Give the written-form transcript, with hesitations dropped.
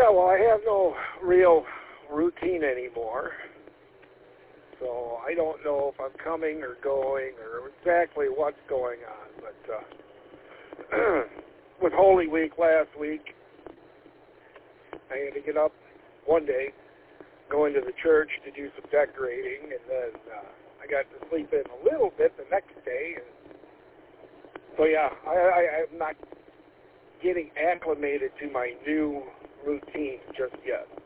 Yeah, well, I have no real routine anymore. So I don't know if I'm coming or going or exactly what's going on. But with Holy Week last week, I had to get up one day, go into the church to do some decorating, and then I got to sleep in a little bit the next day. And so, yeah, I'm not getting acclimated to my new routine just yet.